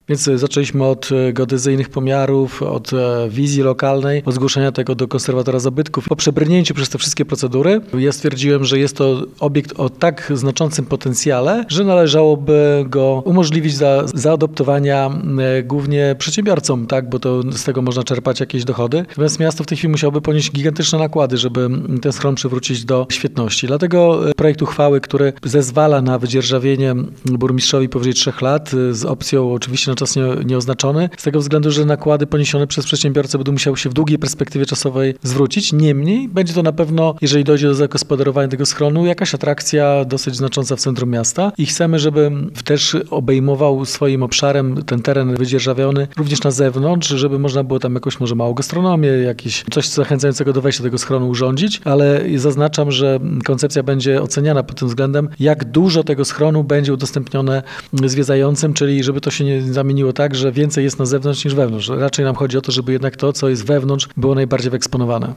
Więc zaczęliśmy od geodezyjnych pomiarów, od wizji lokalnej, od zgłoszenia tego do konserwatora zabytków. Po przebrnięciu przez te wszystkie procedury ja stwierdziłem, że jest to obiekt o tak znaczącym potencjale, że należałoby go umożliwić zaadoptowania głównie przedsiębiorcom, tak, bo to z tego można czerpać jakieś dochody. Natomiast miasto w tej chwili musiałoby ponieść gigantyczne nakłady, żeby ten schron przywrócić do świetności. Dlatego projekt uchwały, który zezwala na wydzierżawienie burmistrzowi powyżej 3 lat z opcją oczywiście na czas nieoznaczony, z tego względu, że nakłady poniesione przez przedsiębiorcę będą musiały się w długiej perspektywie czasowej zwrócić. Niemniej będzie to na pewno, jeżeli dojdzie do zagospodarowania tego schronu, jakaś atrakcja dosyć znacząca w centrum miasta i chcemy, żeby też obejmował swoim obszarem ten teren wydzierżawiony również na zewnątrz, żeby można było tam jakąś może małą gastronomię, jakieś coś zachęcającego do wejścia do tego schronu urządzić, ale zaznaczam, że koncepcja będzie oceniana pod tym względem, jak dużo tego schronu będzie udostępnione zwiedzającym, czyli żeby to się nie zamieniło tak, że więcej jest na zewnątrz niż wewnątrz. Raczej nam chodzi o to, żeby jednak to, co jest wewnątrz, było najbardziej wyeksponowane.